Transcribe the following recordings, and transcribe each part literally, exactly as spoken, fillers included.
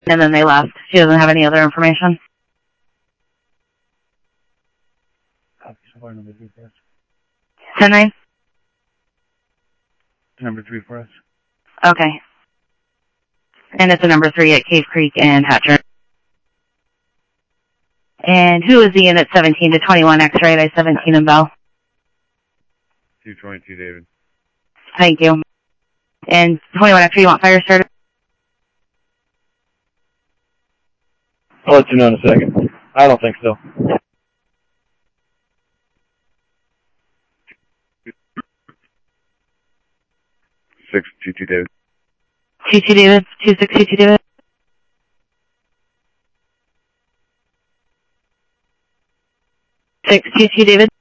and then they left. She doesn't have any other information. Number three for us. ten nine? Number three for us. Okay. And it's a number three at Cave Creek and Hatcher. And who is the unit seventeen to twenty-one X-ray? I seventeen and Bell. two twenty-two, David. Thank you. And twenty-one X-ray, you want fire started? I'll let you know in a second. I don't think so. six two two, David. two two David? two six two two David? six two two David?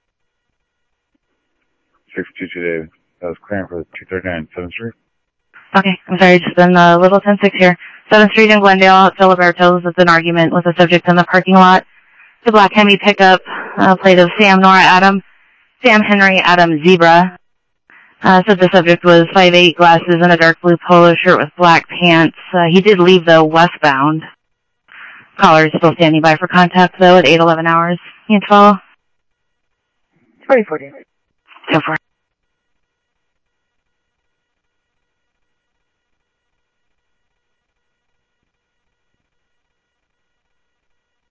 six two two, David. That was clearing for two thirty-nine, seventh Street. Okay, I'm sorry, just been a little ten six here. seventh Street in Glendale at Filiberto's. It's an argument with a subject in the parking lot. The black Hemi pickup, uh, plate of Sam Nora Adam, Sam Henry Adam Zebra. Uh, said the subject was five eight, glasses, and a dark blue polo shirt with black pants. Uh, he did leave, though, westbound. Caller is still standing by for contact, though, at eight eleven hours. You can follow? forty-four, David. Go for it.